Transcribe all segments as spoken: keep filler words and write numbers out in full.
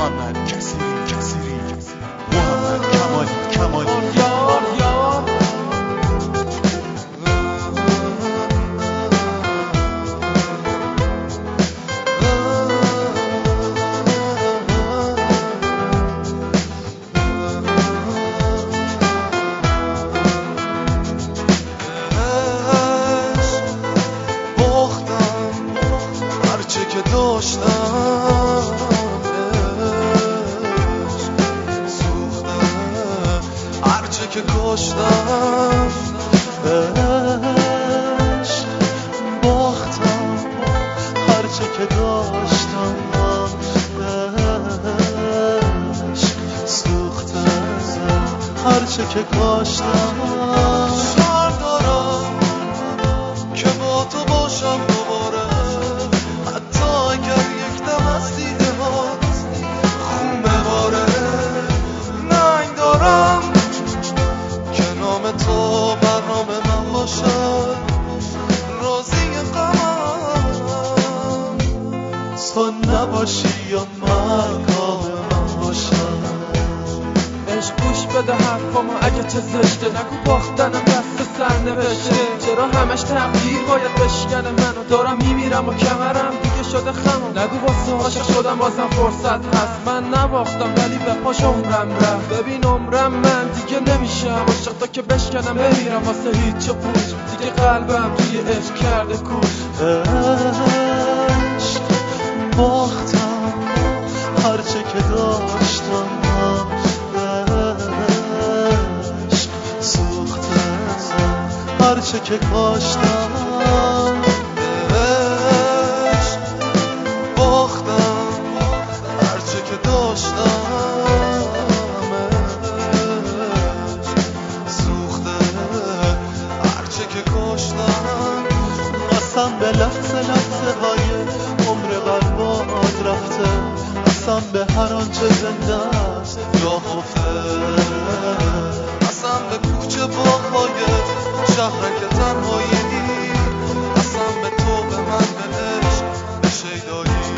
محمد کسیری کسیری محمد کمالی کمالی یار یار که کشتم عشق باختم هرچه که داشتم عشق سوختم هرچه که کاشتم شعر دارم که با تو باشم دوباره حتی اگر یک دم از دیده هات خون بباره ننگ دارم تو برنامه من باشد راضی غمم تو نباشی یا من کام من باشم عشق گوش بده حرفامو اگه چه زشته نگو باختنم دست سر نوشته چرا همش تقدیر باید بشکنه منو دارم میمیرم و کمرم دیگه شده خمم نگو واسه عاشق شدم بازم فرصت هست من نباختم ولی به پاش عمرم رفت ببین عمرم من دیگه نمیشم عاشق تا که بشکنم بمیرم واسه هیچ و پوچ دیگه قلبم توی عشق کرده کوش عشق باختم هرچه که داشتم عشق سوختم هرچه که کاشتم عشق باختم هرچه که داشتم عشق سوختم هرچه که کاشتم قسم به لحظه لحظه های عمر برباد رفته قسم به هر آنچه زنده است یا خفته قسم به کوچه باغ‌های شهرک تنهایی قسم به تو به من به عشق به شیدایی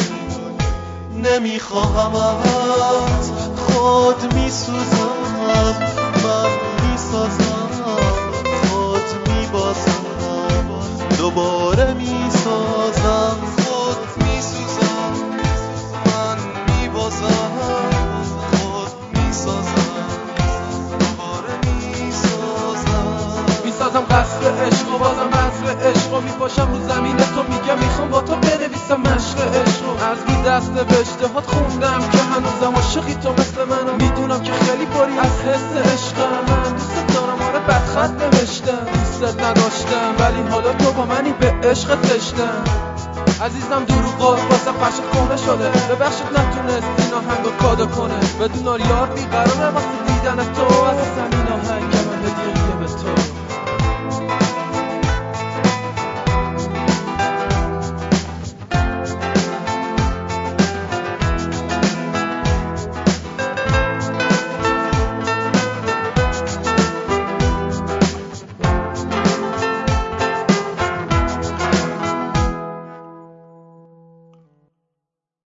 نمیخواهمت خود میسوزم من میسازم خود میبازم دوباره میسازم خود میسوزم من میبازم خود میسازم دوباره میسازم میسازم قصر عشق و بازم قصر عشق و میپاشم رو زمین تو میگم میخوام با تو بنویسم مشق عشق از رو دست نوشته هات خوندم که هنوزم عاشقی تو مثل منو میدونم که خیلی باری از حس عشقم من دوست دارم آره بدخط نوشتم دوست نداشتم ولی حالا تو با منی به عشق تشتم عزیزم دروغات واسه قشق کنه شده ببخشید نتونست این آهنگو کادو کنه بدون یار بیقراره واسه دیدن تو از